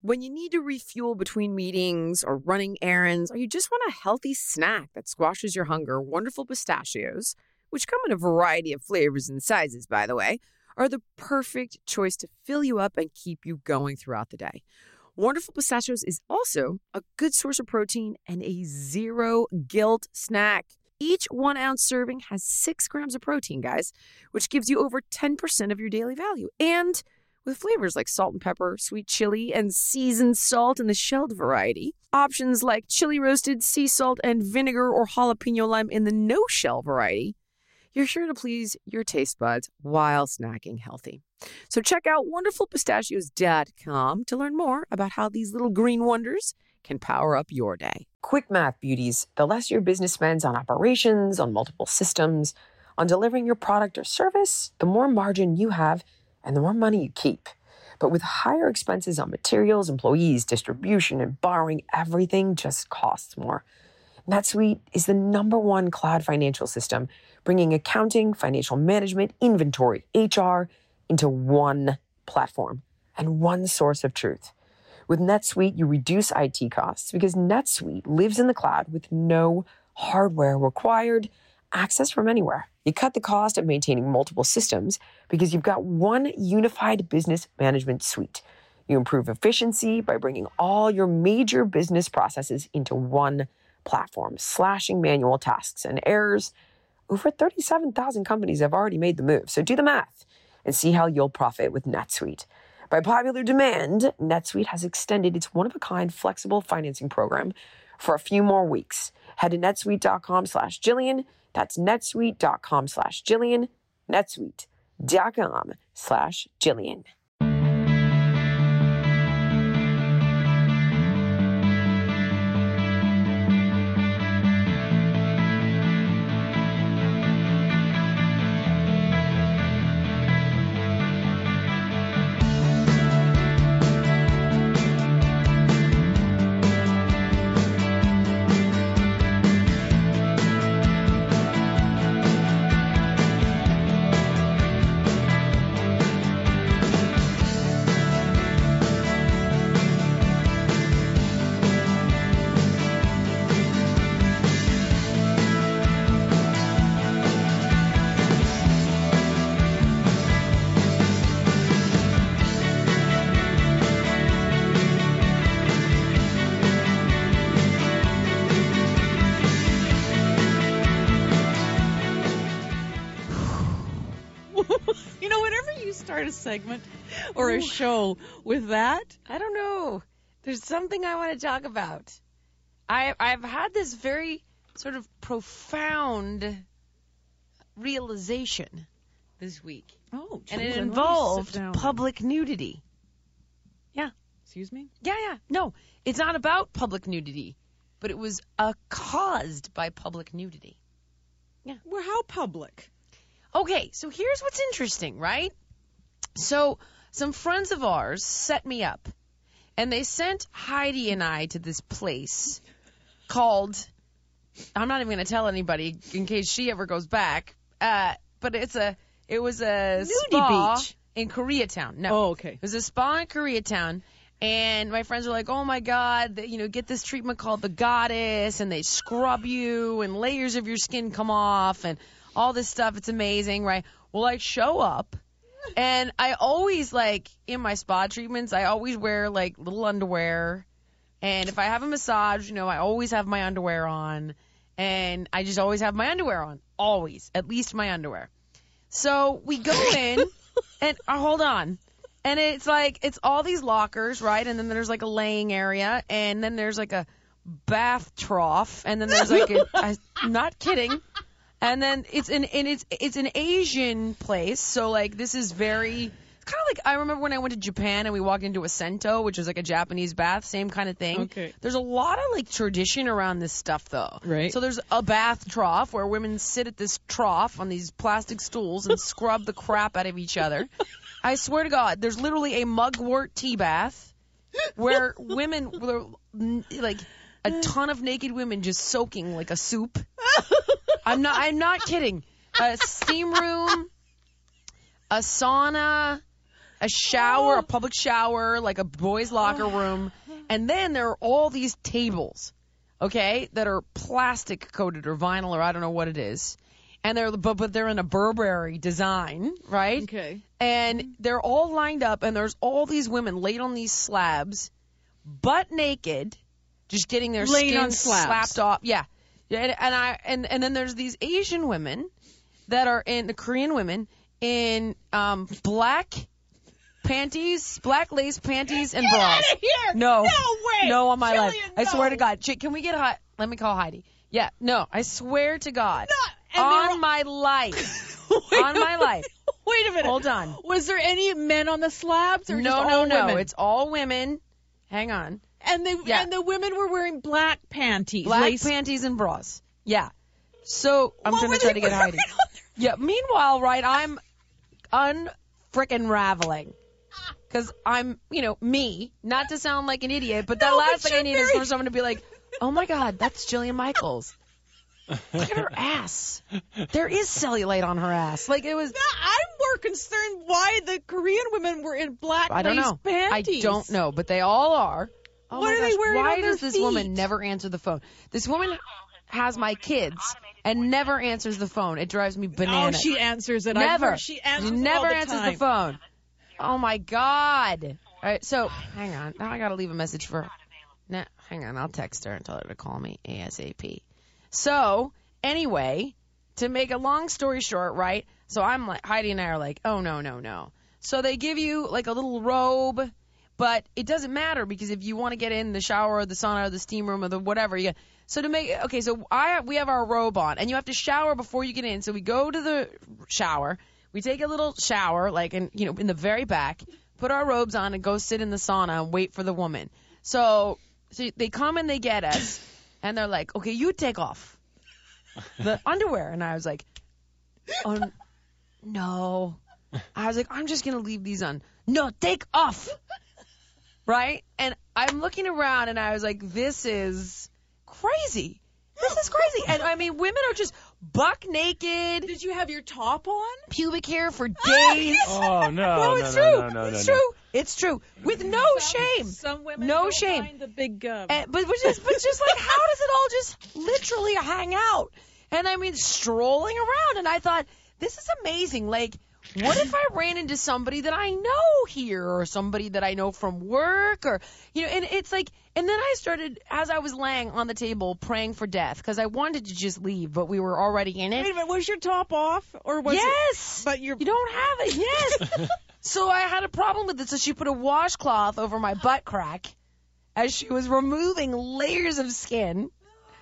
When you need to refuel between meetings or running errands, or you just want a healthy snack that squashes your hunger, Wonderful Pistachios, which come in a variety of flavors and sizes, by the way, are the perfect choice to fill you up and keep you going throughout the day. Wonderful Pistachios is also a good source of protein and a zero guilt snack. Each 1 ounce serving has 6 grams of protein, guys, which gives you over 10% of your daily value. And with flavors like salt and pepper, sweet chili, and seasoned salt in the shelled variety. Options like chili roasted, sea salt, and vinegar or jalapeno lime in the no-shell variety. You're sure to please your taste buds while snacking healthy. So check out wonderfulpistachios.com to learn more about how these little green wonders can power up your day. Quick math, beauties. The less your business spends on operations, on multiple systems, on delivering your product or service, the more margin you have and the more money you keep. But with higher expenses on materials, employees, distribution, and borrowing, everything just costs more. NetSuite is the #1 cloud financial system, bringing accounting, financial management, inventory, HR into one platform and one source of truth. With NetSuite, you reduce IT costs because NetSuite lives in the cloud with no hardware required, access from anywhere. You cut the cost of maintaining multiple systems because you've got one unified business management suite. You improve efficiency by bringing all your major business processes into one platform, slashing manual tasks and errors. Over 37,000 companies have already made the move, so do the math and see how you'll profit with NetSuite. By popular demand, NetSuite has extended its one-of-a-kind flexible financing program for a few more weeks. Head to netsuite.com/Jillian. That's netsuite.com/Jillian. netsuite.com/Jillian. A segment or a show with that? I don't know. There's something I want to talk about. I've had this very sort of profound realization this week. Oh, and it involved public nudity. Yeah. Excuse me? Yeah. No, it's not about public nudity, but it was caused by public nudity. Yeah. Well, how public? Okay, so here's what's interesting, right? So some friends of ours set me up, and they sent Heidi and I to this place called, I'm not even going to tell anybody in case she ever goes back, but it was a spa beach in Koreatown. No. Oh, okay. It was a spa in Koreatown, and my friends were like, oh my God, get this treatment called the Goddess, and they scrub you, and layers of your skin come off, and all this stuff. It's amazing, right? Well, I show up. And I always, in my spa treatments, I always wear, little underwear. And if I have a massage, I always have my underwear on. And I just always have my underwear on. Always. At least my underwear. So we go in, and hold on. And it's all these lockers, right? And then there's, a laying area. And then there's, a bath trough. And then there's, I'm not kidding. And then it's an Asian place, so this is very, it's kind of I remember when I went to Japan and we walked into a Sento, which was a Japanese bath, same kind of thing. Okay. There's a lot of tradition around this stuff though. Right. So there's a bath trough where women sit at this trough on these plastic stools and scrub the crap out of each other. I swear to God, there's literally a mugwort tea bath where women a ton of naked women just soaking like a soup. I'm not kidding. A steam room, a sauna, a shower, a public shower, like a boys' locker room. And then there are all these tables, okay, that are plastic coated or vinyl or I don't know what it is. And but they're in a Burberry design, right? Okay. And they're all lined up, and there's all these women laid on these slabs, butt naked, just getting their Laid skin on slabs. slapped off. Yeah. And then there's these Asian women that are the Korean women in black panties, black lace panties and bras. Get out of here! No. No way! No, on my life. Jillian, I swear no. to God. Can we get let me call Heidi. Yeah. No, I swear to God. And On my life. On my life. Wait a minute. Hold on. Was there any men on the slabs or just No, all no. women? It's all women. Hang on. And the women were wearing black panties. Black lace. panties and bras. Yeah. So I'm What going were to try they to get Heidi. wearing on their- Yeah. Meanwhile, right, I'm unfrickin' raveling. Because I'm, me, not to sound like an idiot, but the last thing I need is for someone to be like, oh my God, that's Jillian Michaels. Look at her ass. There is cellulite on her ass. Like it was. I'm more concerned why the Korean women were in black I don't lace know. panties. I don't know, but they all are. Oh What my are they gosh, wearing why on their does this feet? woman never answer the phone? This woman has my kids and never answers the phone. It drives me Oh, bananas. she answers it. Never. She answers never all the answers time. the phone. Oh my God. All right, so hang on. Now I gotta leave a message for her. Nah, hang on. I'll text her and tell her to call me ASAP. So anyway, to make a long story short, right? So I'm like, Heidi and I are like, oh no. So they give you like a little robe, but it doesn't matter because if you want to get in the shower or the sauna or the steam room or the whatever, so we have our robe on and you have to shower before you get in. So we go to the shower, we take a little shower, like in the very back, put our robes on and go sit in the sauna and wait for the woman. So they come and they get us and they're like, okay, you take off the underwear. And I was like, oh, no. I was like, I'm just going to leave these on. No, take off. Right? And I'm looking around and I was like, this is crazy. This is crazy. And I mean, women are just buck naked. Did you have your top on? Pubic hair for days. Oh, no. No, it's true. It's true. It's true. With no shame. Some women No don't shame. mind the big But just like, how does it all just literally hang out? And I mean, strolling around. And I thought, this is amazing. Like, what if I ran into somebody that I know here or somebody that I know from work or, and it's like, and then I started, as I was laying on the table, praying for death because I wanted to just leave, but we were already in it. Wait a minute, was your top off or was Yes. it? But You don't have it. Yes. So I had a problem with it. So she put a washcloth over my butt crack as she was removing layers of skin.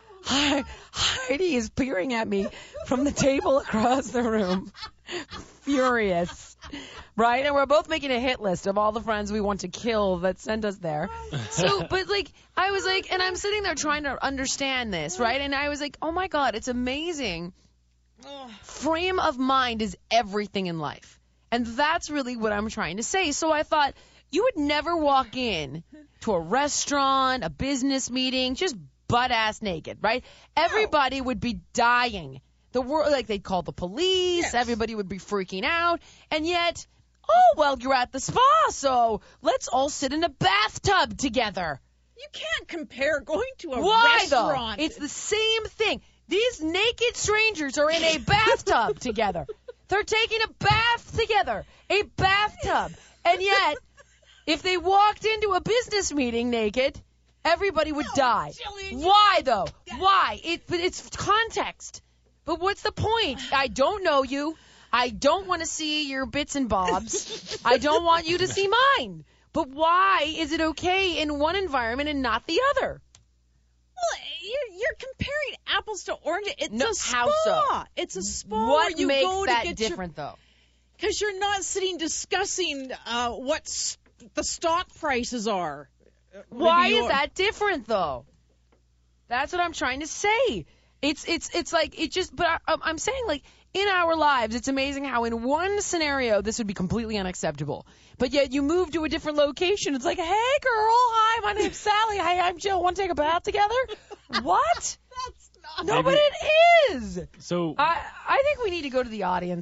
Heidi is peering at me from the table across the room, furious, right? And we're both making a hit list of all the friends we want to kill that sent us there. So, but like, I was like, and I'm sitting there trying to understand this, right? And I was like, oh my God, it's amazing. Frame of mind is everything in life. And that's really what I'm trying to say. So I thought, you would never walk in to a restaurant, a business meeting, just butt-ass naked, right? Everybody would be dying. The world, like, they'd call the police. Yes. Everybody would be freaking out. And yet, oh, well, you're at the spa, so let's all sit in a bathtub together. You can't compare going to a Why, restaurant. though? It's the same thing. These naked strangers are in a bathtub together. They're taking a bath together. A bathtub. And yet, if they walked into a business meeting naked, everybody would die. Jillian, Why, though? Why? It's context. But what's the point? I don't know you. I don't want to see your bits and bobs. I don't want you to see mine. But why is it okay in one environment and not the other? Well, you're comparing apples to oranges. It's No, a spa. how so? It's a spa. What where you makes go that to get different, though? Because you're not sitting discussing what the stock prices are. Why Maybe is you're- that different, though? That's what I'm trying to say. It's like, it just, but I'm saying, like, in our lives, it's amazing how in one scenario this would be completely unacceptable. But yet you move to a different location. It's like, hey, girl, hi, my name's Sally. Hi, I'm Jill. Want to take a bath together? What? That's not. No, but it is. So I think we need to go to the audience.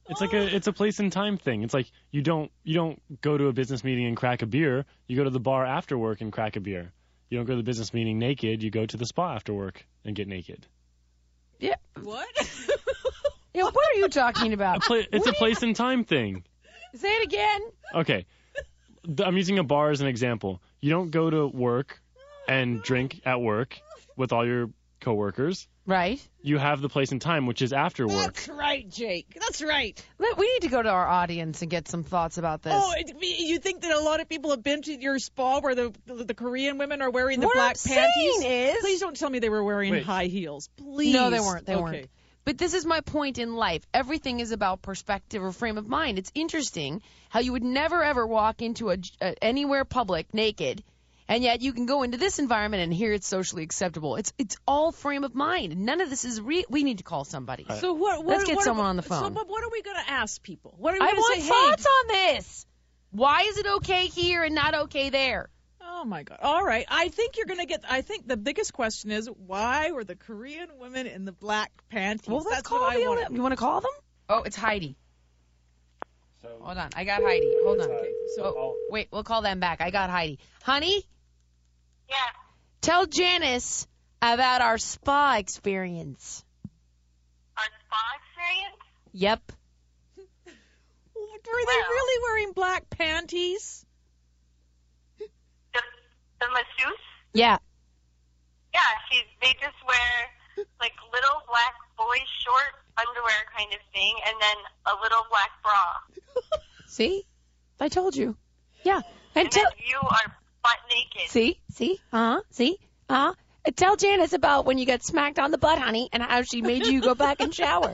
It's a place and time thing. It's like you don't go to a business meeting and crack a beer. You go to the bar after work and crack a beer. You don't go to the business meeting naked. You go to the spa after work and get naked. Yeah. What? Yeah, what are you talking about? It's a place and time thing. Say it again. Okay. I'm using a bar as an example. You don't go to work and drink at work with all your coworkers. Right. You have the place and time, which is after work. That's right, Jake. That's right. Look, we need to go to our audience and get some thoughts about this. Oh, you think that a lot of people have been to your spa where the Korean women are wearing the what black I'm panties? saying is, Please don't tell me they were wearing high heels. Please. No, they weren't. They Okay. weren't. But this is my point in life. Everything is about perspective or frame of mind. It's interesting how you would never ever walk into anywhere public naked, and yet you can go into this environment and here it's socially acceptable. It's all frame of mind. None of this is real. We need to call somebody. So Let's get someone on the phone. So, but what are we going to ask people? What are we I going want to say? thoughts on this. Why is it okay here and not okay there? Oh my God! All right, I think you're going to get. I think the biggest question is why were the Korean women in the black panties? Well, let's That's call what I want. them. You want to call them? Oh, it's Heidi. Hold on, I got Heidi. Hold on. Okay, so Wait, we'll call them back. I got Heidi. Honey? Yeah. Tell Janice about our spa experience. Our spa experience? Yep. were they really wearing black panties? The masseuse? Yeah. Yeah, they just wear like little black boy short underwear kind of thing, and then a little black bra. See? I told you. Yeah. And then you are butt naked. See? See? See? Tell Janice about when you got smacked on the butt, honey, and how she made you go back and shower.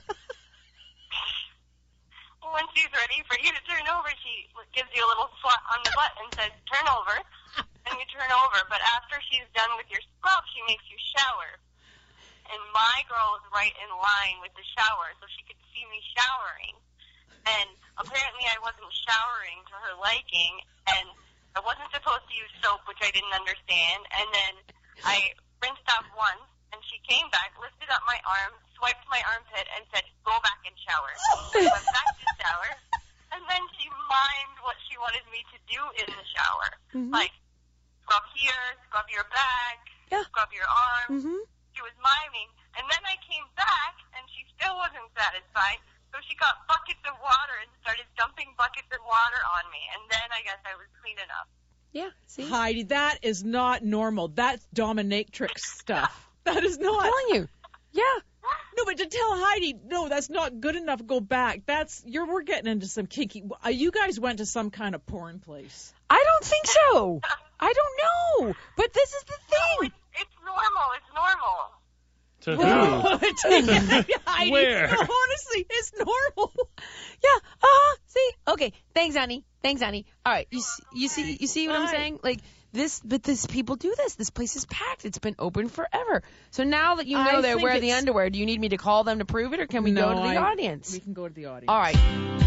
When she's ready for you to turn over, she gives you a little swat on the butt and says, turn over. And you turn over. But after she's done with your scrub, she makes you shower. And my girl was right in line with the shower, so she could see me showering. And apparently I wasn't showering to her liking, and I wasn't supposed to use soap, which I didn't understand. And then I rinsed off once, and she came back, lifted up my arm, swiped my armpit, and said, go back and shower. So I went back to shower, and then she mimed what she wanted me to do in the shower. Like, scrub here, scrub your back, scrub your arms. She was miming. And then I came back, and she still wasn't satisfied. So she got buckets of water and started dumping buckets of water on me. And then I guess I was clean enough. Yeah, see? Heidi, that is not normal. That's dominatrix stuff. That is not. I'm telling you. Yeah. No, but to tell Heidi, no, that's not good enough. Go back. We're getting into some kinky. You guys went to some kind of porn place. I don't think so. I don't know. But this is the thing. No, it's normal. It's normal. To who? Heidi, Where? No, honestly, it's normal. Yeah. See? Okay. Thanks, honey. All right. You see what I'm saying? Like this, but people do this. This place is packed. It's been open forever. So now that you know they wear the underwear, do you need me to call them to prove it, or can we go to the audience? We can go to the audience. All right.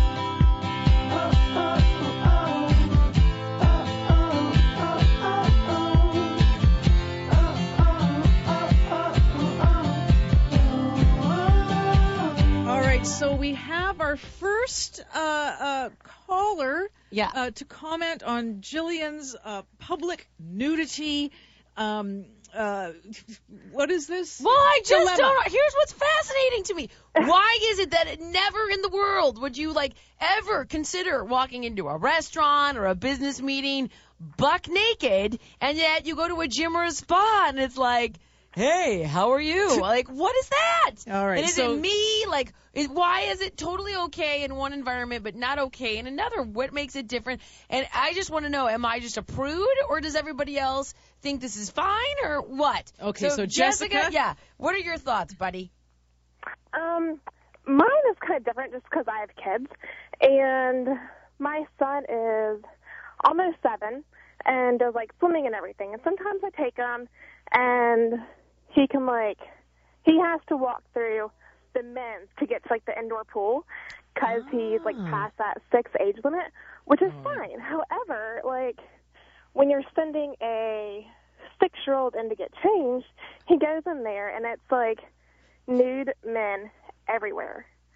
So we have our first caller to comment on Jillian's public nudity. What is this? Well, I just dilemma? don't. Here's what's fascinating to me. Why is it that never in the world would you ever consider walking into a restaurant or a business meeting buck naked, and yet you go to a gym or a spa and it's like, hey, how are you? What is that? All right. And is it me? Why is it totally okay in one environment but not okay in another? What makes it different? And I just want to know, am I just a prude, or does everybody else think this is fine, or what? Okay, so Jessica? Yeah. What are your thoughts, buddy? Mine is kind of different just because I have kids. And my son is almost 7 and does, swimming and everything. And sometimes I take him, and he can, he has to walk through the men's to get to, the indoor pool because he's, past that 6 age limit, which is fine. However, when you're sending a 6-year-old in to get changed, he goes in there, and it's, nude men everywhere.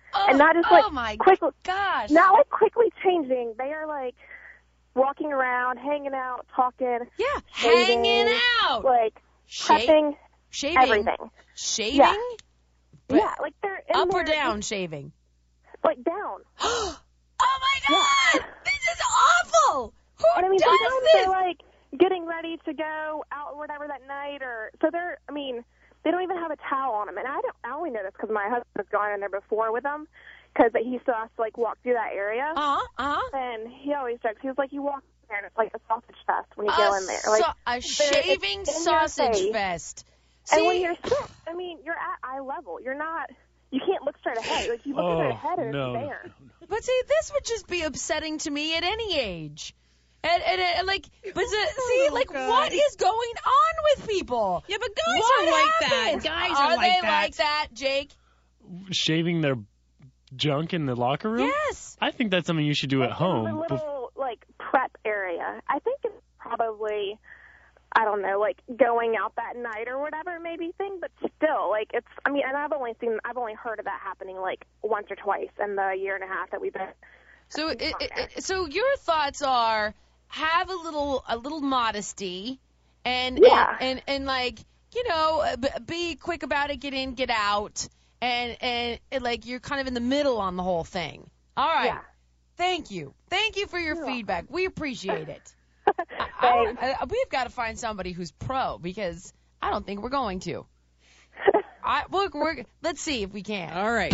and not just like my quickly, gosh. not like quickly changing. They are like walking around, hanging out, talking. Yeah, shaving, hanging out. like prepping, Shaving. everything. Shaving? Yeah. But Yeah, like they're in up or there, down shaving? like down. Oh my God! This is awful! Who And I mean, does sometimes this? they're like getting ready to go out or whatever that night, or so they're. I mean, they don't even have a towel on them, and I only know this because my husband's gone in there before with them, because he still has to like walk through that area. And he always jokes. He was like, you walk in there, and it's like a sausage fest when you go in there. Like a shaving sausage fest. And when you're sick, I mean, you're at eye level. You're not. You can't look straight ahead. Like you look straight ahead, and it's there. But see, this would just be upsetting to me at any age. And like, but see, like, what is going on with people? Yeah, but guys What are like happens? that. Guys are like they that. like that, Jake? Shaving their junk in the locker room? Yes. I think that's something you should do at The home. little like prep area. I think it's probably, I don't know, like going out that night or whatever maybe thing, but still, like it's. I mean, and I've only heard of that happening like once or twice in the year and a half that we've been. So, so your thoughts are have a little modesty, and and like, you know, be quick about it, get in, get out, and like you're kind of in the middle on the whole thing. All right. Yeah. Thank you for your feedback. We appreciate it. We've got to find somebody who's pro, because I don't think we're going to. Let's see if we can. All right.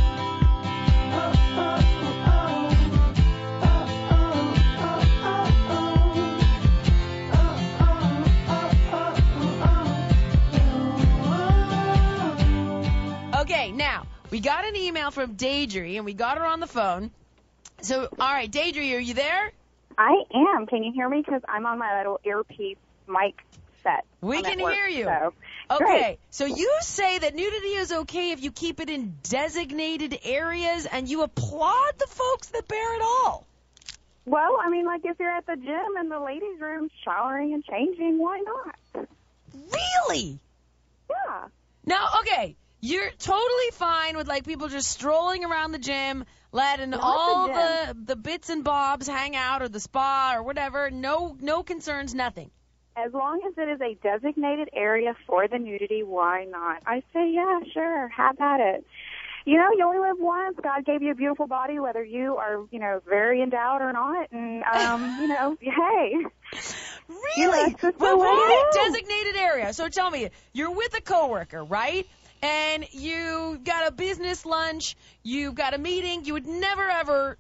Okay, now, we got an email from Deidre, and we got her on the phone. So, all right, Deidre, are you there? I am. Can you hear me? Because I'm on my little earpiece mic set. We I'm can at work, hear you. So. Okay, Great. so you say that nudity is okay if you keep it in designated areas, and you applaud the folks that bear it all. Well, I mean, like if you're at the gym in the ladies' room showering and changing, why not? Really? Yeah. Now, okay, you're totally fine with like people just strolling around the gym, letting Not all the the bits and bobs hang out, or the spa or whatever. No concerns, nothing. As long as it is a designated area for the nudity, why not? I say, yeah, sure, have at it. You know, you only live once. God gave you a beautiful body, whether you are, you know, very endowed or not. And, you know, hey. Really? Yeah, Well, what what it is. designated area? So tell me, you're with a coworker, right? And you got a business lunch, you got a meeting. You would never ever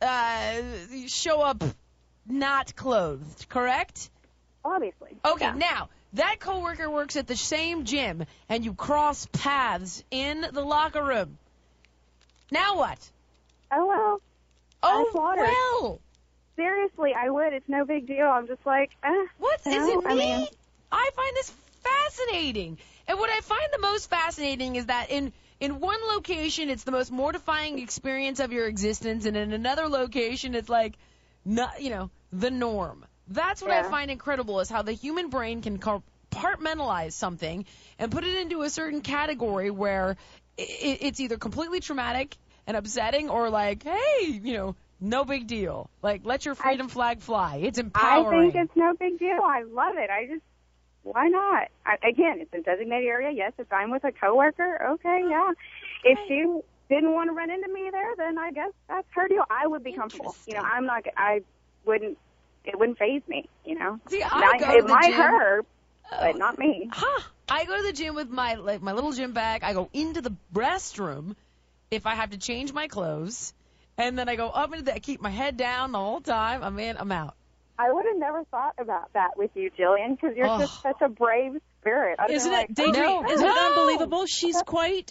show up not clothed, correct? Obviously. Okay, Yeah. now, that coworker works at the same gym, and you cross paths in the locker room. Now what? Oh, well. Oh, I'm flattered. well. Seriously, I would. It's no big deal. I'm just like, What? Is No, it I me? mean- I find this fascinating. And what I find the most fascinating is that in one location, it's the most mortifying experience of your existence, and in another location, it's like, not, you know, the norm. That's what I Yeah. find incredible, is how the human brain can compartmentalize something and put it into a certain category where it's either completely traumatic and upsetting, or like, hey, you know, no big deal. Like, let your freedom flag fly. It's I empowering. think it's no big deal. I love it. Why not? Again, it's a designated area. Yes, if I'm with a coworker, okay, yeah. If she didn't want to run into me there, then I guess that's her deal. I would be comfortable. You know, it wouldn't faze me, you know. See, Now, I go to it the might gym. hurt, but not me. I go to the gym with my little gym bag. I go into the restroom if I have to change my clothes, and then I go up into I keep my head down the whole time. I'm out. I would have never thought about that with you, Jillian, because you're just such a brave spirit. I'd Isn't been it, like, Deidre, isn't it No. unbelievable? She's quite,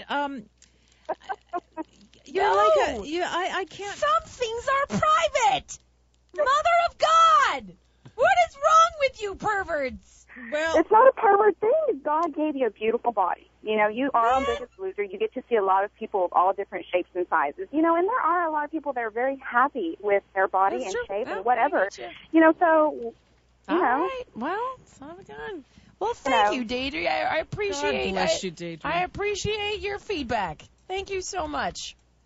you're No. like I can't. Some things are private. Mother of God, what is wrong with you perverts? Well, It's not a pervert thing. God gave you a beautiful body. You know, you are on Biggest Loser. You get to see a lot of people of all different shapes and sizes. You know, and there are a lot of people that are very happy with their body That's and true. shape Yeah, and whatever. I get you. You know, so, you All know. right. Well, son of a gun. Well, thank you, Deidre. I appreciate God bless you, Deidre. I appreciate your feedback. Thank you so much.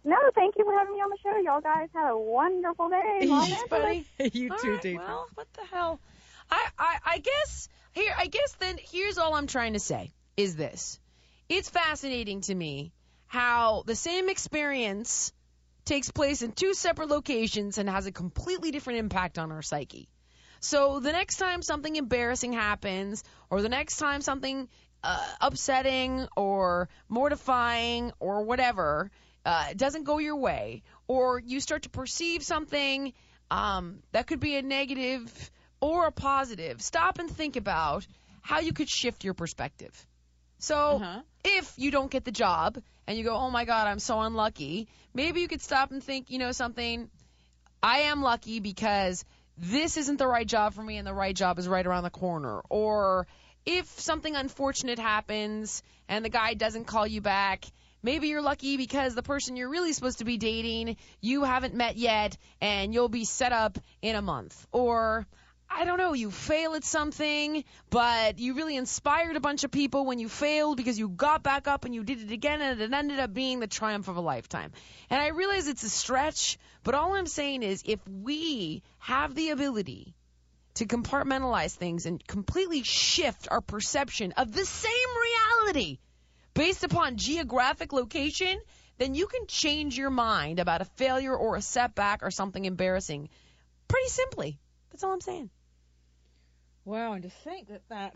No, thank you for having me on the show. Y'all guys have a wonderful day. Los Thanks, Angeles. buddy. You All too, right, Dave. well, what the hell? I guess then here's all I'm trying to say is this. It's fascinating to me how the same experience takes place in two separate locations and has a completely different impact on our psyche. So the next time something embarrassing happens, or the next time something upsetting or mortifying or whatever doesn't go your way, or you start to perceive something that could be a negative or a positive, stop and think about how you could shift your perspective. So if you don't get the job and you go, oh my God, I'm so unlucky, maybe you could stop and think, something, I am lucky because this isn't the right job for me and the right job is right around the corner. Or if something unfortunate happens and the guy doesn't call you back, maybe you're lucky because the person you're really supposed to be dating, you haven't met yet and you'll be set up in a month. Or I don't know, you fail at something, but you really inspired a bunch of people when you failed because you got back up and you did it again, and it ended up being the triumph of a lifetime. And I realize it's a stretch, but all I'm saying is if we have the ability to compartmentalize things and completely shift our perception of the same reality based upon geographic location, then you can change your mind about a failure or a setback or something embarrassing pretty simply. That's all I'm saying. Wow, and to think that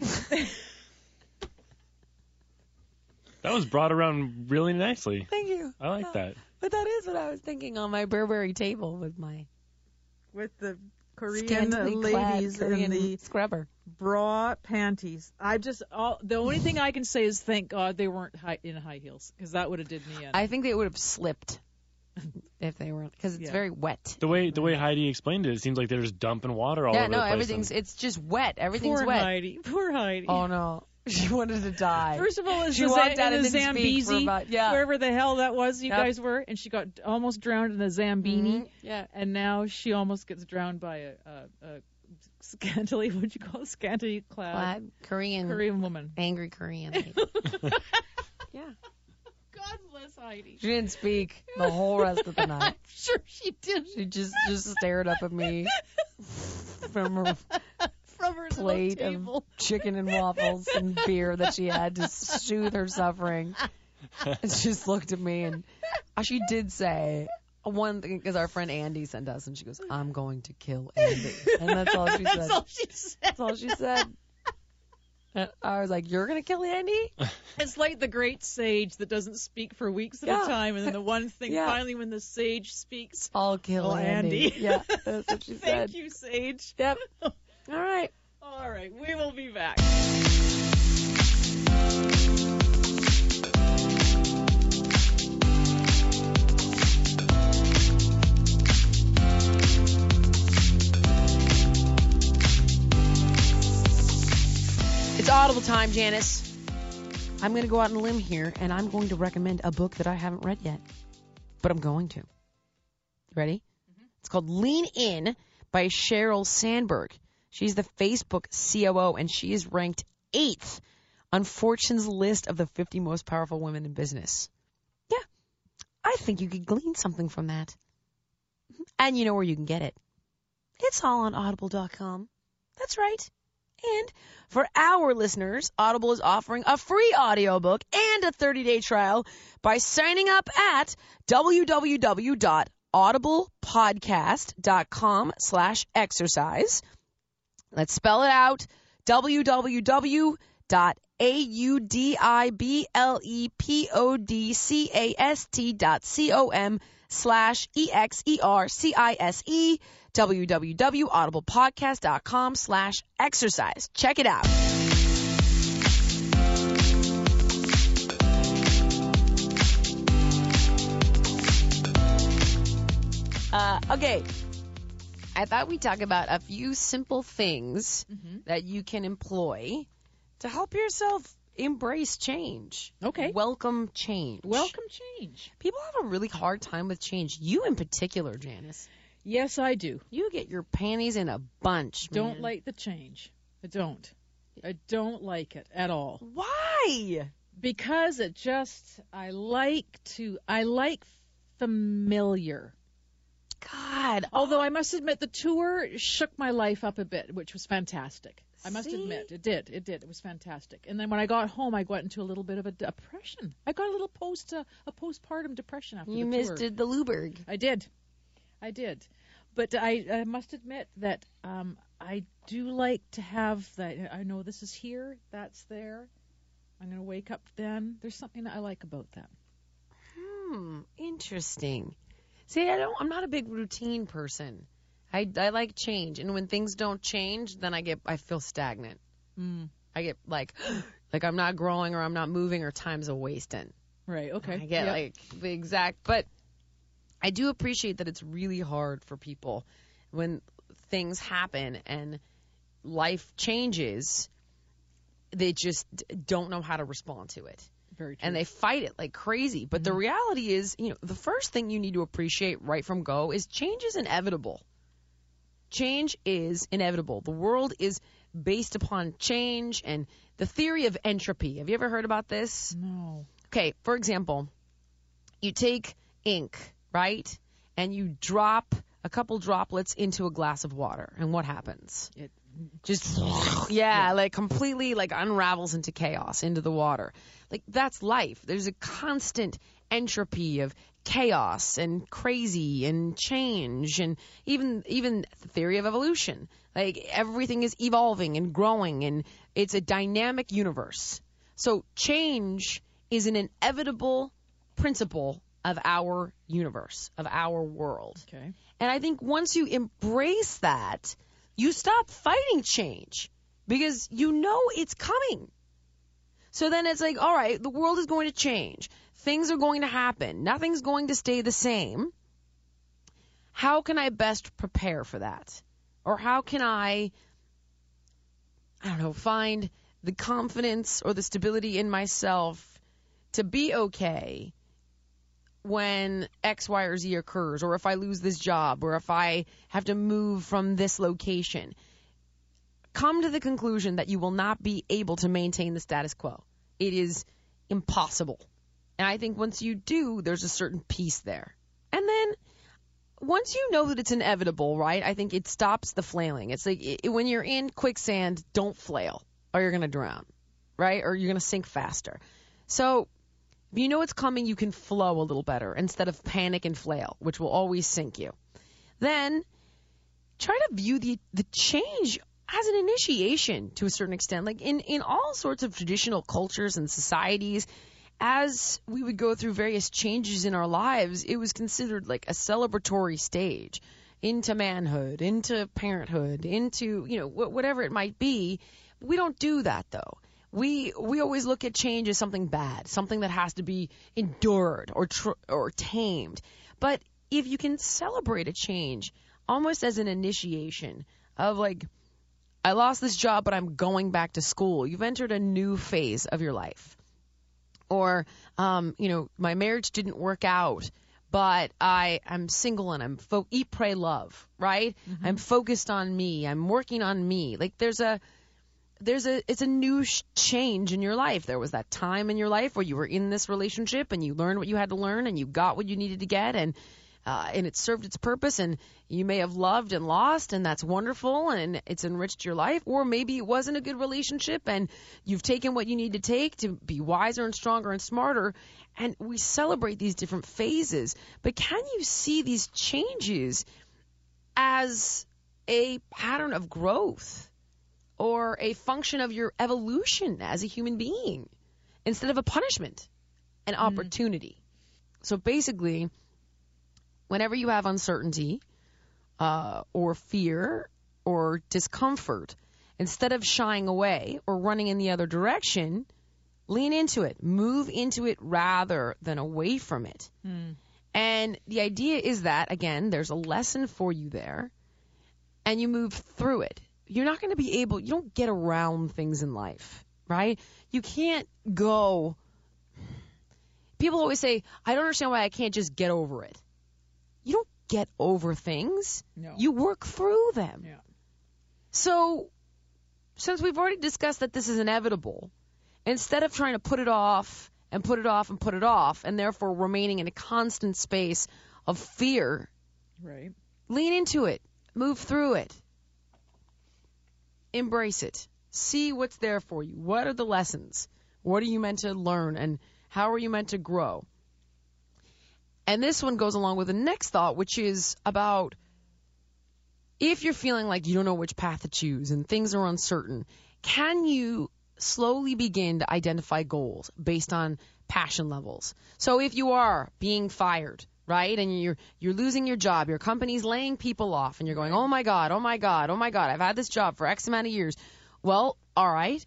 That was brought around really nicely. Thank you. I like that. But that is what I was thinking on my Burberry table with my with the Korean scantily ladies clad Korean in the scrubber. bra panties. The only thing I can say is thank God they weren't in high heels, because that would have did me in. I think they would have slipped if they weren't, because it's very wet. The way Heidi explained it, it seems like they're just dumping water all over the place. It's just wet. Everything's Poor wet. Heidi. Poor Heidi. Oh no. She wanted to die. First of all, she walked out and didn't speak for Zambezi, about, wherever the hell that was you guys were, and she got almost drowned in a Zambini. Mm-hmm. Yeah. And now she almost gets drowned by a scantily, what'd you call it? Scantily clad Korean woman. Angry Korean lady. Yeah. God bless Heidi. She didn't speak the whole rest of the night. I'm sure she did. She just stared up at me from her plate of chicken and waffles and beer that she had to soothe her suffering. And she just looked at me, and she did say one thing, because our friend Andy sent us, and she goes, I'm going to kill Andy. And that's all she said. That's all she said. That's all she said. And I was like, you're going to kill Andy? It's like the great sage that doesn't speak for weeks at a time, and then the one thing finally when the sage speaks, I'll kill Andy. Yeah, that's what she said. Thank you, Sage. Yep. All right. All right, we will be back. It's Audible time, Janice. I'm going to go out on a limb here, and I'm going to recommend a book that I haven't read yet. But I'm going to. Ready? Mm-hmm. It's called Lean In by Sheryl Sandberg. She's the Facebook COO, and she is ranked 8th on Fortune's list of the 50 most powerful women in business. Yeah, I think you could glean something from that. And you know where you can get it. It's all on Audible.com. That's right. And for our listeners, Audible is offering a free audiobook and a 30-day trial by signing up at www.audiblepodcast.com/exercise. Let's spell it out, www.audiblepodcast.com/exercise, www.audiblepodcast.com/exercise. Check it out. Okay. I thought we'd talk about a few simple things that you can employ to help yourself embrace change. Okay. Welcome change. Welcome change. People have a really hard time with change. You in particular, Janice. Yes, I do. You get your panties in a bunch, man. Don't like the change. I don't like it at all. Why? Because I like familiar. God. Although I must admit the tour shook my life up a bit, which was fantastic. I must See? admit, it did. It was fantastic. And then when I got home, I got into a little bit of a depression. I got a little postpartum depression after You the missed tour. the Luberg. I did. But I must admit that I do like to have that. I know this is here, that's there. I'm going to wake up then. There's something that I like about that. Interesting. See, I'm not a big routine person. I like change, and when things don't change, then I feel stagnant. I get like I'm not growing, or I'm not moving, or time's a wasting. Right, okay. I get like the exact, but I do appreciate that it's really hard for people when things happen and life changes. They just don't know how to respond to it. Very true. And they fight it like crazy. But the reality is, the first thing you need to appreciate right from go is change is inevitable. Change is inevitable. The world is based upon change and the theory of entropy. Have you ever heard about this? No. Okay, for example, you take ink, right? And you drop a couple droplets into a glass of water. And what happens? It just like completely like unravels into chaos, into the water. Like that's life. There's a constant entropy of chaos and crazy and change, and even the theory of evolution. Like everything is evolving and growing, and it's a dynamic universe. So change is an inevitable principle of our universe, of our world. Okay. And I think once you embrace that, you stop fighting change because you know it's coming. So then it's like, all right, the world is going to change. Things are going to happen. Nothing's going to stay the same. How can I best prepare for that? Or how can I don't know, find the confidence or the stability in myself to be okay when X, Y, or Z occurs, or if I lose this job, or if I have to move from this location. Come to the conclusion that you will not be able to maintain the status quo. It is impossible. And I think once you do, there's a certain peace there. And then once you know that it's inevitable, right, I think it stops the flailing. It's like when you're in quicksand, don't flail, or you're going to drown, right, or you're going to sink faster. So if you know it's coming, you can flow a little better instead of panic and flail, which will always sink you. Then try to view the change as an initiation to a certain extent. Like in all sorts of traditional cultures and societies, as we would go through various changes in our lives, it was considered like a celebratory stage into manhood, into parenthood, into, whatever it might be. We don't do that, though. We always look at change as something bad, something that has to be endured or tamed. But if you can celebrate a change almost as an initiation of like, I lost this job, but I'm going back to school. You've entered a new phase of your life. Or, my marriage didn't work out, but I'm single and I'm eat, pray, love, right? Mm-hmm. I'm focused on me. I'm working on me. Like it's a new change in your life. There was that time in your life where you were in this relationship and you learned what you had to learn and you got what you needed to get, and it served its purpose, and you may have loved and lost, and that's wonderful, and it's enriched your life. Or maybe it wasn't a good relationship and you've taken what you need to take to be wiser and stronger and smarter. And we celebrate these different phases. But can you see these changes as a pattern of growth or a function of your evolution as a human being instead of a punishment, an opportunity? So basically, whenever you have uncertainty or fear or discomfort, instead of shying away or running in the other direction, lean into it. Move into it rather than away from it. And the idea is that, again, there's a lesson for you there, and you move through it. You're not going to be able – you don't get around things in life, right? You can't go – people always say, I don't understand why I can't just get over it. You don't get over things. No. You work through them. Yeah. So since we've already discussed that this is inevitable, instead of trying to put it off and put it off, and therefore remaining in a constant space of fear. Right. Lean into it. Move through it. Embrace it. See what's there for you. What are the lessons? What are you meant to learn, and how are you meant to grow? And this one goes along with the next thought, which is about if you're feeling like you don't know which path to choose and things are uncertain, can you slowly begin to identify goals based on passion levels? So if you are being fired, right, and you're losing your job, your company's laying people off, and you're going, oh my God, I've had this job for X amount of years. Well, all right.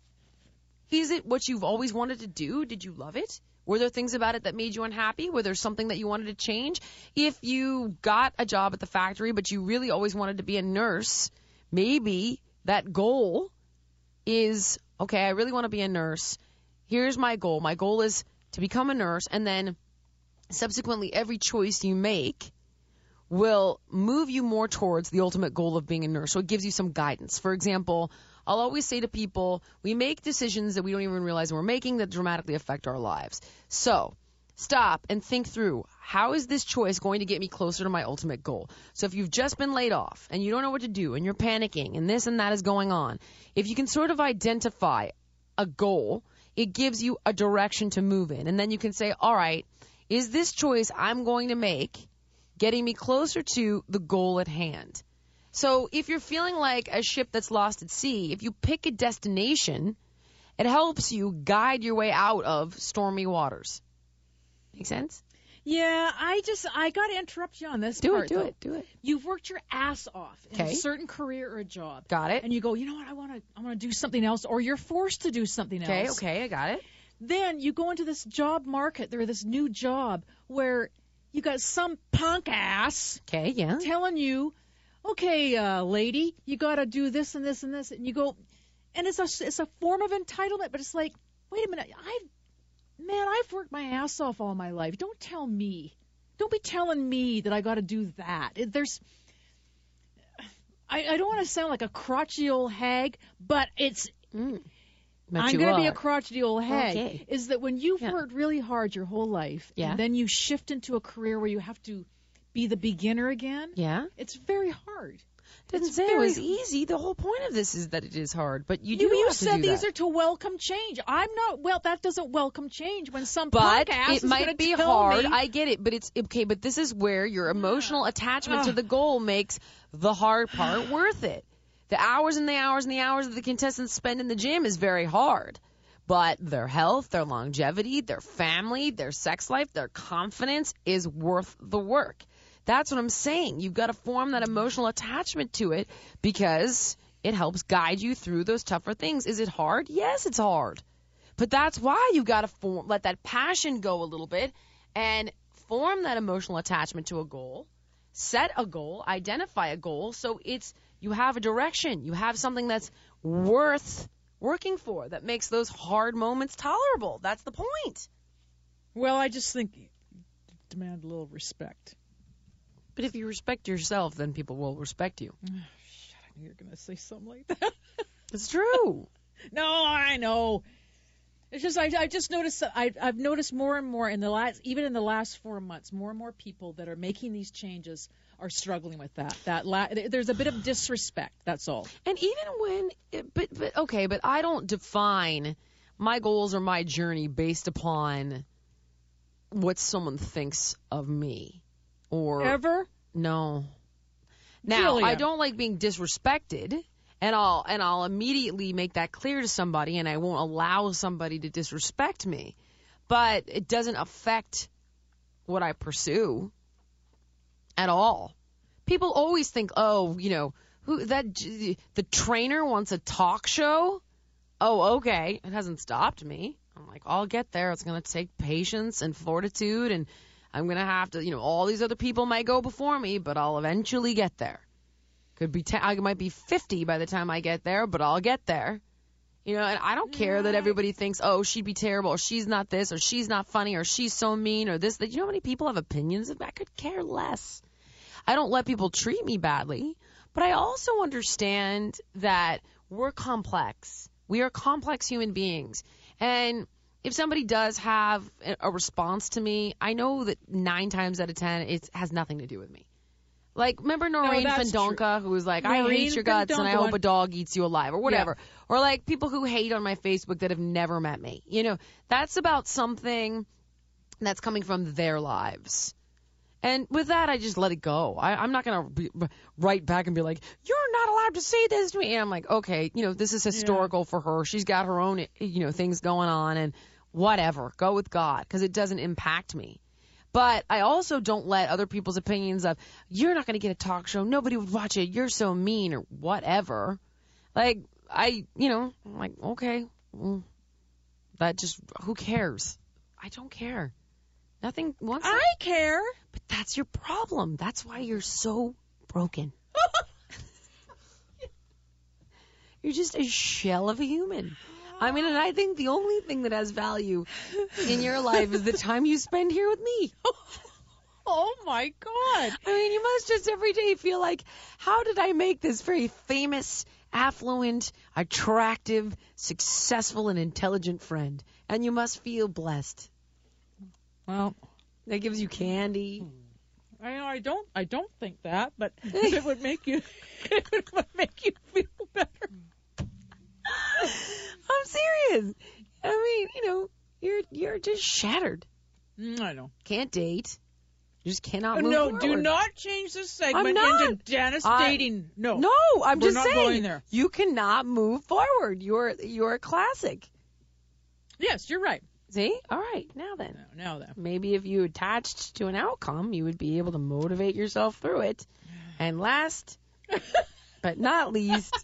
Is it what you've always wanted to do? Did you love it? Were there things about it that made you unhappy? Were there something that you wanted to change? If you got a job at the factory, but you really always wanted to be a nurse, maybe that goal is, okay, I really want to be a nurse. Here's my goal. My goal is to become a nurse, and then subsequently every choice you make will move you more towards the ultimate goal of being a nurse. So it gives you some guidance. For example, I'll always say to people, we make decisions that we don't even realize we're making that dramatically affect our lives. So stop and think through, how is this choice going to get me closer to my ultimate goal? So if you've just been laid off and you don't know what to do and you're panicking and this and that is going on, if you can sort of identify a goal, it gives you a direction to move in. And then you can say, all right, is this choice I'm going to make getting me closer to the goal at hand? So if you're feeling like a ship that's lost at sea, if you pick a destination, it helps you guide your way out of stormy waters. Make sense? Yeah, I got to interrupt you on this part. Do it. You've worked your ass off in a certain career or a job. Got it. And you go, you know what, I want to do something else, or you're forced to do something else. Okay, I got it. Then you go into this job market, or this new job, where you got some punk ass telling you, okay, lady, you got to do this and this and this. And you go, and it's a form of entitlement, but it's like, wait a minute, I've worked my ass off all my life. Don't be telling me that I got to do that. I don't want to sound like a crotchety old hag, but it's, I'm going to be a crotchety old hag. Okay. Is that when you've worked really hard your whole life, and then you shift into a career where you have to be the beginner again, it's very hard. Didn't say it was easy. The whole point of this is that it is hard, but you said these are to welcome change. I'm not. Well, that doesn't welcome change when some but punk ass it is might be tell hard. me. I get it, but it's okay. But this is where your emotional attachment to the goal makes the hard part worth it. The hours and the hours and the hours that the contestants spend in the gym is very hard. But their health, their longevity, their family, their sex life, their confidence is worth the work. That's what I'm saying. You've got to form that emotional attachment to it because it helps guide you through those tougher things. Is it hard? Yes, it's hard. But that's why you've got to let that passion go a little bit and form that emotional attachment to a goal, set a goal, identify a goal, so you have a direction. You have something that's worth working for, that makes those hard moments tolerable. That's the point. Well, I just think you demand a little respect. But if you respect yourself, then people will respect you. Shut up, I knew you were going to say something like that. It's true. No, I know. It's just I just noticed that I've noticed more and more in the last 4 months, more and more people that are making these changes are struggling with that. There's a bit of disrespect. That's all. And even but I don't define my goals or my journey based upon what someone thinks of me. Or ever? No. Now, I don't like being disrespected, and I'll immediately make that clear to somebody, and I won't allow somebody to disrespect me. But it doesn't affect what I pursue at all. People always think, the trainer wants a talk show? Oh, okay. It hasn't stopped me. I'm like, I'll get there. It's going to take patience and fortitude, and I'm going to have to, all these other people might go before me, but I'll eventually get there. Could be, I might be 50 by the time I get there, but I'll get there. And I don't care that everybody thinks, oh, she'd be terrible, or she's not this, or she's not funny, or she's so mean, or this, that. You know how many people have opinions of that? I could care less. I don't let people treat me badly, but I also understand that we're complex. We are complex human beings. And if somebody does have a response to me, I know that 9 times out of 10 it has nothing to do with me. Like, remember Noreen Fandonka, who was like, I hate your guts and I hope a dog eats you alive, or whatever. Yeah. Or like people who hate on my Facebook that have never met me. You know, that's about something that's coming from their lives. And with that, I just let it go. I'm not going to write back and be like, you're not allowed to say this to me. And I'm like, okay, you know, this is historical for her. She's got her own, you know, things going on, and whatever. Go with God, because it doesn't impact me. But I also don't let other people's opinions of, you're not going to get a talk show, nobody would watch it, you're so mean, or whatever. Like, I'm like, okay, well, that just, who cares? I don't care. Nothing. I care. But that's your problem. That's why you're so broken. You're just a shell of a human. I mean, and I think the only thing that has value in your life is the time you spend here with me. Oh, my God. I mean, you must just every day feel like, how did I make this very famous, affluent, attractive, successful, and intelligent friend? And you must feel blessed. Well, that gives you candy. I don't think that, but it would make you feel better. I'm serious. I mean, you know, you're just shattered. I know. Can't date. You just cannot move No, forward. do not change this segment into Janice dating. No. No, I'm We're just not saying. going there. You cannot move forward. You're a classic. Yes, you're right. See? All right. Now then. Now then. Maybe if you attached to an outcome, you would be able to motivate yourself through it. And last, but not least,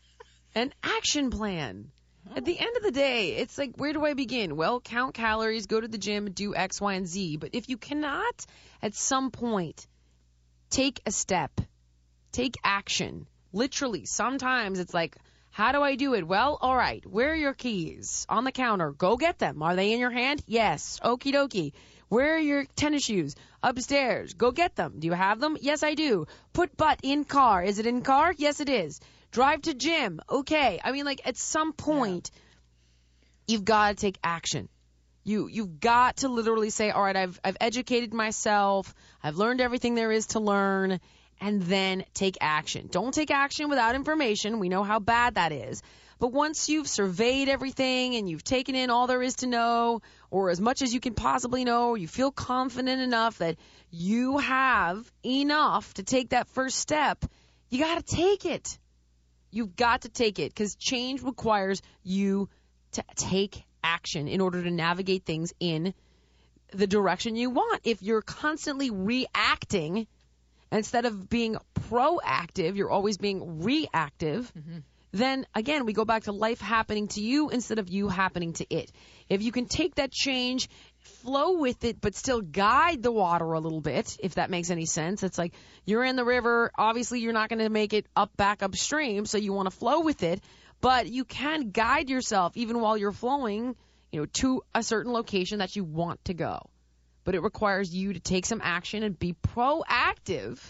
an action plan. At the end of the day, it's like, where do I begin? Well, count calories, go to the gym, do X, Y, and Z. But if you cannot, at some point, take a step, take action. Literally, sometimes it's like, how do I do it? Well, all right, where are your keys? On the counter. Go get them. Are they in your hand? Yes. Okie dokie. Where are your tennis shoes? Upstairs. Go get them. Do you have them? Yes, I do. Put butt in car. Is it in car? Yes, it is. Drive to gym. Okay. I mean, like, at some point, you've got to take action. You've got to literally say, all right, I've educated myself. I've learned everything there is to learn. And then take action. Don't take action without information. We know how bad that is. But once you've surveyed everything and you've taken in all there is to know, or as much as you can possibly know, or you feel confident enough that you have enough to take that first step, you got to take it. You've got to take it, because change requires you to take action in order to navigate things in the direction you want. If you're constantly reacting, instead of being proactive, you're always being reactive, then, again, we go back to life happening to you instead of you happening to it. If you can take that change, flow with it, but still guide the water a little bit, if that makes any sense. It's like you're in the river. Obviously, you're not going to make it back upstream, so you want to flow with it. But you can guide yourself even while you're flowing, to a certain location that you want to go. But it requires you to take some action and be proactive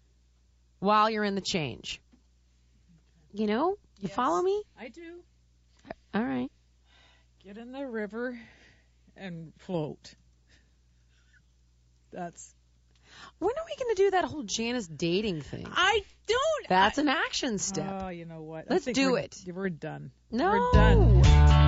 while you're in the change. You Yes, follow me? I do. All right. Get in the river and float. When are we going to do that whole Janice dating thing? I don't. That's an action step. Oh, you know what? Let's do it. We're done. No. We're done.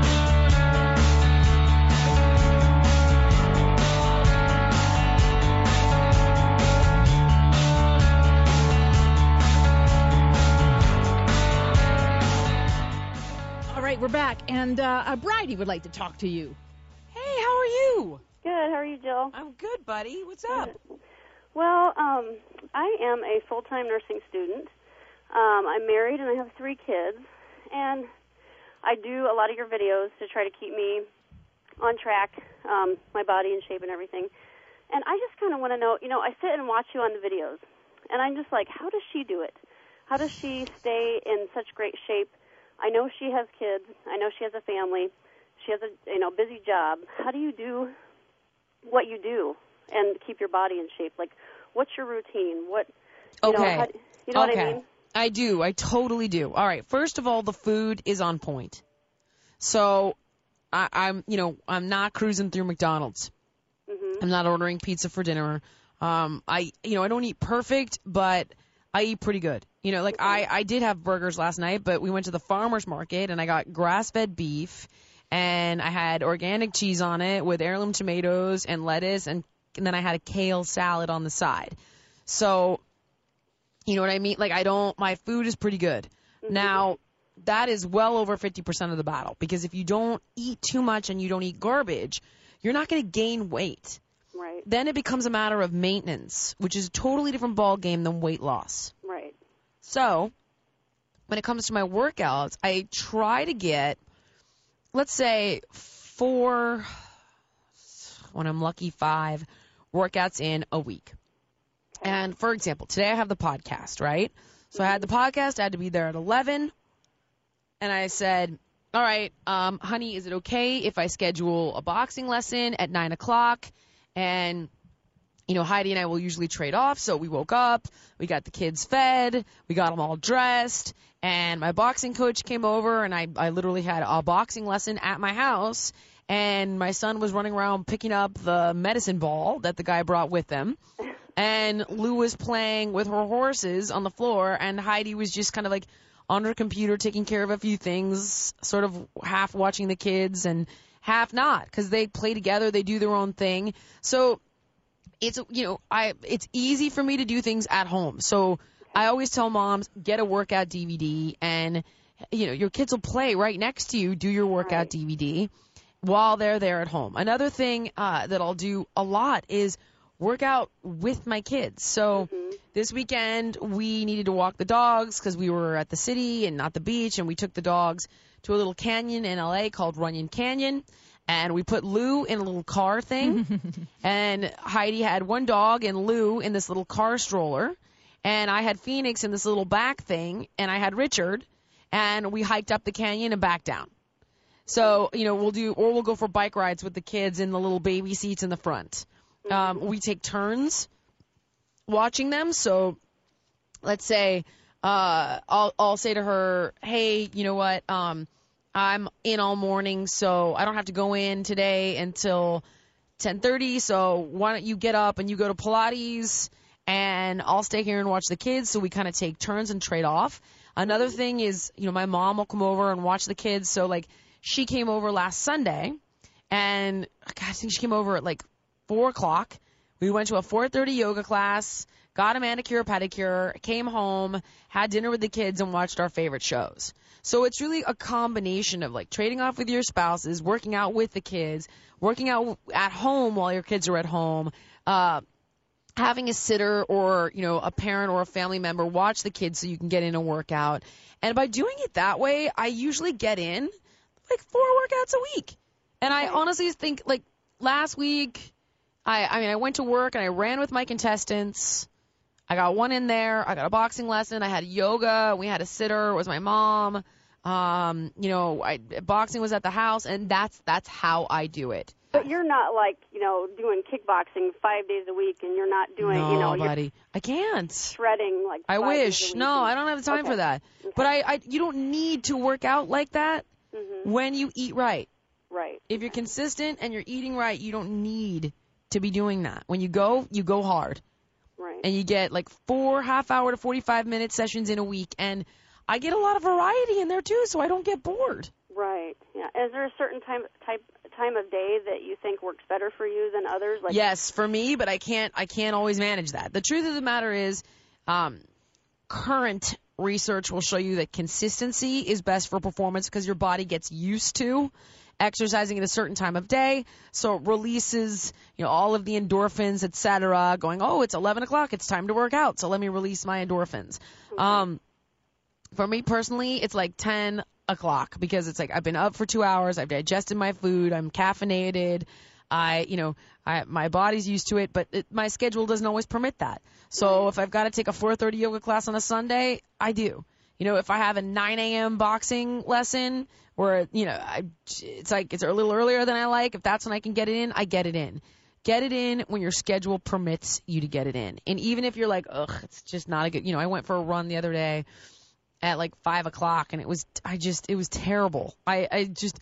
All right, we're back, and Bridie would like to talk to you. Hey, how are you? Good. How are you, Jill? I'm good, buddy. What's up? Well, I am a full-time nursing student. I'm married, and I have 3 kids. And I do a lot of your videos to try to keep me on track, my body in shape and everything. And I just kind of want to know, I sit and watch you on the videos, and I'm just like, how does she do it? How does she stay in such great shape? I know she has kids. I know she has a family. She has a busy job. How do you do what you do and keep your body in shape? Like, what's your routine? What what I mean? I do. I totally do. All right. First of all, the food is on point. So I'm not cruising through McDonald's. Mhm. I'm not ordering pizza for dinner. I don't eat perfect, but I eat pretty good. Like I did have burgers last night, but we went to the farmer's market and I got grass-fed beef and I had organic cheese on it with heirloom tomatoes and lettuce and then I had a kale salad on the side. So, you know what I mean? Like my food is pretty good. Mm-hmm. Now, that is well over 50% of the battle because if you don't eat too much and you don't eat garbage, you're not going to gain weight. Right. Then it becomes a matter of maintenance, which is a totally different ball game than weight loss. Right. So, when it comes to my workouts, I try to get, let's say, 4, when I'm lucky, 5 workouts in a week. And, for example, today I have the podcast, right? So I had the podcast. I had to be there at 11. And I said, all right, honey, is it okay if I schedule a boxing lesson at 9 o'clock? And, Heidi and I will usually trade off. So we woke up, we got the kids fed, we got them all dressed, and my boxing coach came over, and I literally had a boxing lesson at my house. And my son was running around picking up the medicine ball that the guy brought with him. And Lou was playing with her horses on the floor, and Heidi was just kind of like on her computer taking care of a few things, sort of half watching the kids and half not, because they play together, they do their own thing. So it's it's easy for me to do things at home. So I always tell moms, get a workout DVD, and your kids will play right next to you, do your workout DVD while they're there at home. Another thing that I'll do a lot is work out with my kids. So this weekend we needed to walk the dogs because we were at the city and not the beach, and we took the dogs to a little canyon in LA called Runyon Canyon, and we put Lou in a little car thing, and Heidi had one dog and Lou in this little car stroller, and I had Phoenix in this little back thing, and I had Richard, and we hiked up the canyon and back down. So, we'll go for bike rides with the kids in the little baby seats in the front. We take turns watching them. So let's say I'll say to her, hey, you know what? I'm in all morning, so I don't have to go in today until 10:30. So why don't you get up and you go to Pilates, and I'll stay here and watch the kids. So we kind of take turns and trade off. Another thing is, my mom will come over and watch the kids. So like she came over last Sunday, and I think she came over at 4 o'clock. We went to a 4:30 yoga class, got a manicure, pedicure, came home, had dinner with the kids, and watched our favorite shows. So it's really a combination of trading off with your spouses, working out with the kids, working out at home while your kids are at home, having a sitter or, a parent or a family member watch the kids so you can get in a workout. And by doing it that way, I usually get in 4 workouts a week. And I honestly think last week, I went to work and I ran with my contestants. I got one in there. I got a boxing lesson. I had yoga. We had a sitter. It was my mom. Boxing was at the house, and that's how I do it. But you're not doing kickboxing 5 days a week, and you're not doing, No, buddy. I can't. shredding I 5 days a wish. week. No, I don't have the time for that. Okay. But you don't need to work out like that when you eat right. Right. If you're consistent and you're eating right, you don't need to be doing that. When you go hard. Right. And you get 4 half-hour to 45-minute sessions in a week. And I get a lot of variety in there, too, so I don't get bored. Right. Yeah. Is there a certain time of day that you think works better for you than others? Yes, for me, but I can't always manage that. The truth of the matter is, current research will show you that consistency is best for performance because your body gets used to exercising at a certain time of day, so it releases, all of the endorphins, etc., going, oh, it's 11 o'clock, it's time to work out, so let me release my endorphins. For me personally, it's 10 o'clock because it's I've been up for 2 hours, I've digested my food, I'm caffeinated, my body's used to it, but my schedule doesn't always permit that. So if I've got to take a 4:30 yoga class on a Sunday, I do. If I have a 9 a.m. boxing lesson where, it's a little earlier than I like, if that's when I can get it in, I get it in. Get it in when your schedule permits you to get it in. And even if you're it's just not a good, I went for a run the other day at 5 o'clock and it was terrible.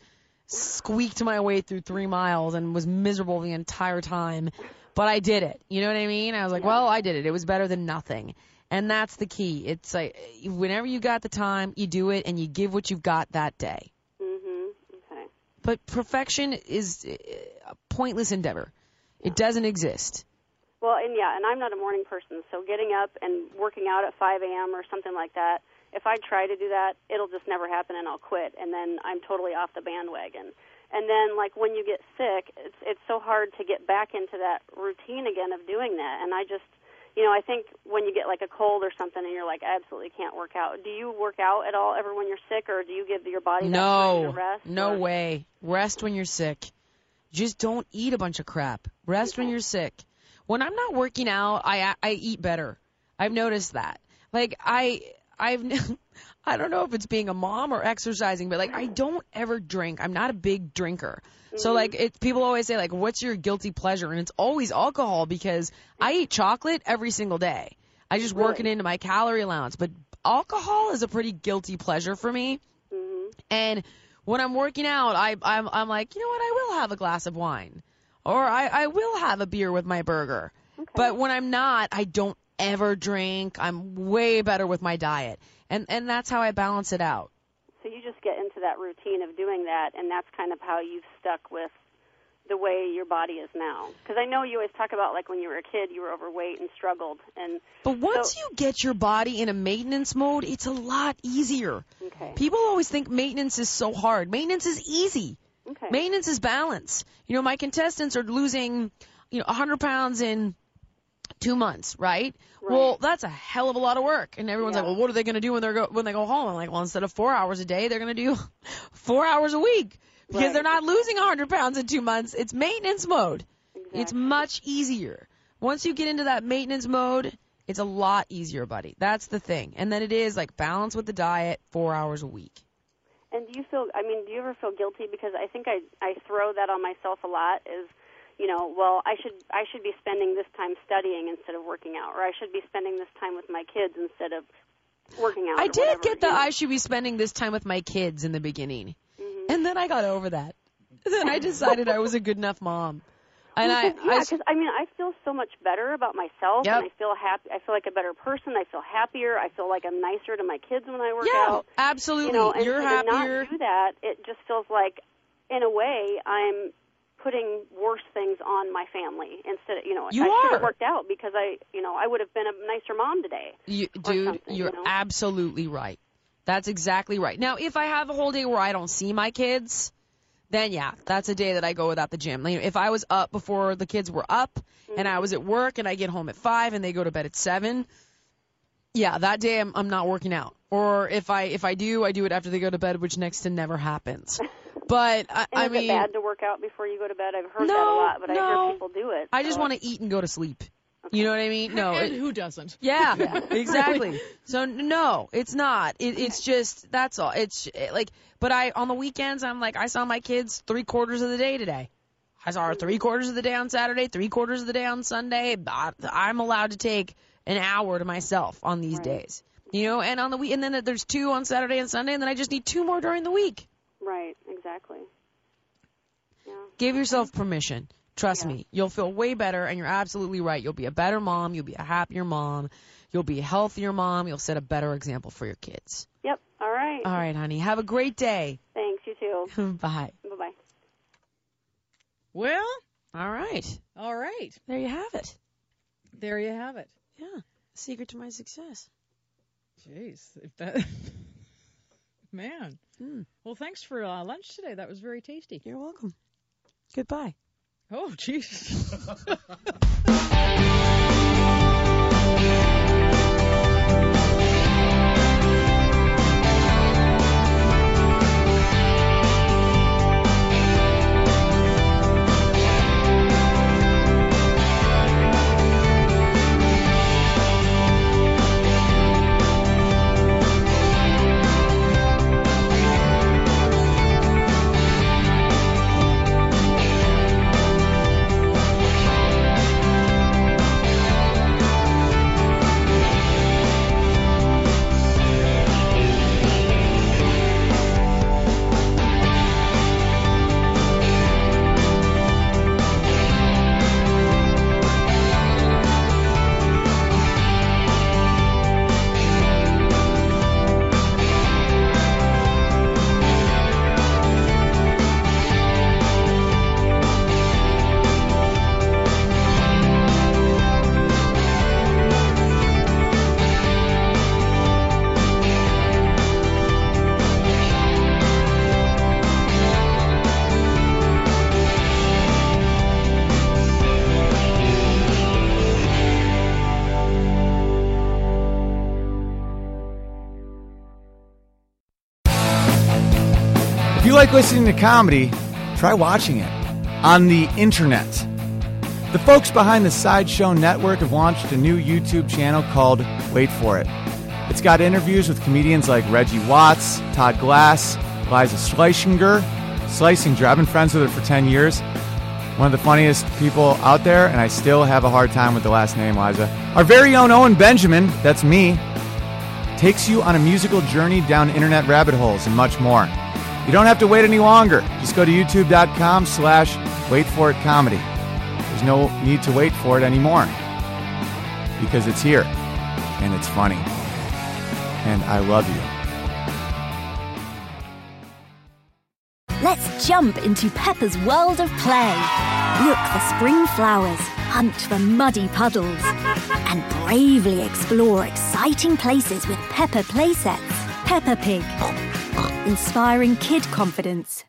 squeaked my way through 3 miles and was miserable the entire time. But I did it. You know what I mean? I was like, well, I did it. It was better than nothing. And that's the key. It's like whenever you got the time, you do it and you give what you've got that day. Okay. But perfection is a pointless endeavor. It doesn't exist. Well, and I'm not a morning person, so getting up and working out at 5 a.m. or something like that, if I try to do that, it'll just never happen and I'll quit, and then I'm totally off the bandwagon. And then, like, when you get sick, it's so hard to get back into that routine again of doing that. And I just, I think when you get, like, a cold or something and you're like, I absolutely can't work out. Do you work out at all ever when you're sick, or do you give your body that time to rest? No way. Rest when you're sick. Just don't eat a bunch of crap. Rest when you're sick. When I'm not working out, I eat better. I've noticed that. Like, I don't know if it's being a mom or exercising, but, like, I don't ever drink. I'm not a big drinker. So, like, people always say, like, what's your guilty pleasure? And it's always alcohol because I eat chocolate every single day. I just work it into my calorie allowance. But alcohol is a pretty guilty pleasure for me. And when I'm working out, I'm like, you know what, I will have a glass of wine. Or I will have a beer with my burger. Okay. But when I'm not, I don't ever drink. I'm way better with my diet. And that's how I balance it out. So you just get into that routine of doing that, and that's kind of how you've stuck with the way your body is now. Because I know you always talk about, like, when you were a kid, you were overweight and struggled. But once you get your body in a maintenance mode, it's a lot easier. Okay. People always think maintenance is so hard. Maintenance is easy. Okay. Maintenance is balance. My contestants are losing, 100 pounds in 2 months, right? Well, that's a hell of a lot of work. And everyone's like, well, what are they going to do when they go home? I'm like, well, instead of 4 hours a day, they're going to do 4 hours a week because they're not losing 100 pounds in 2 months. It's maintenance mode. Exactly. It's much easier. Once you get into that maintenance mode, it's a lot easier, buddy. That's the thing. And then it is like balance with the diet, 4 hours a week. And do you ever feel guilty? Because I think I throw that on myself a lot is, well, I should be spending this time studying instead of working out, or I should be spending this time with my kids instead of working out. I did get I should be spending this time with my kids in the beginning. And then I got over that. Then I decided I was a good enough mom. And because I feel so much better about myself, and I feel happy. I feel like a better person. I feel happier. I feel like I'm nicer to my kids when I work out. Yeah, absolutely. And you're happier. To not do that, it just feels like, in a way, I'm putting worse things on my family instead of, I should have worked out because I would have been a nicer mom today. Dude, you're absolutely right. That's exactly right. Now, if I have a whole day where I don't see my kids, then that's a day that I go without the gym. Like, if I was up before the kids were up and I was at work and I get home at 5 and they go to bed at 7, that day I'm not working out. Or if I do it after they go to bed, which next to never happens. But I mean, is it bad to work out before you go to bed? I've heard that a lot, but I hear people do it. I just want to eat and go to sleep. Okay. You know what I mean? No. And who doesn't? Yeah, exactly. So no, it's not. It's just, that's all. But on the weekends, I'm like, I saw my kids 3/4 of the day today. I saw her 3/4 of the day on Saturday, 3/4 of the day on Sunday. I'm allowed to take an hour to myself on these days. And on the week, and then there's 2 on Saturday and Sunday, and then I just need 2 more during the week. Right, exactly. Yeah. Give yourself permission. Trust me, you'll feel way better, and you're absolutely right. You'll be a better mom. You'll be a happier mom. You'll be a healthier mom. You'll set a better example for your kids. Yep, all right. All right, honey. Have a great day. Thanks, you too. Bye. Bye-bye. Well. All right. There you have it. Yeah. Secret to my success. Jeez. Man. Well, thanks for lunch today. That was very tasty. You're welcome. Goodbye. Oh, jeez. like listening to comedy, try watching it on the internet. The folks behind the Sideshow Network have launched a new YouTube channel called Wait For It. It's got interviews with comedians like Reggie Watts, Todd Glass, Liza Schlesinger. I've been friends with her for 10 years. One of the funniest people out there, and I still have a hard time with the last name, Liza. Our very own Owen Benjamin, that's me, takes you on a musical journey down internet rabbit holes and much more. You don't have to wait any longer. Just go to youtube.com/waitforitcomedy. There's no need to wait for it anymore because it's here and it's funny. And I love you. Let's jump into Peppa's world of play. Look for spring flowers, hunt for muddy puddles, and bravely explore exciting places with Peppa playsets. Peppa Pig, inspiring kid confidence.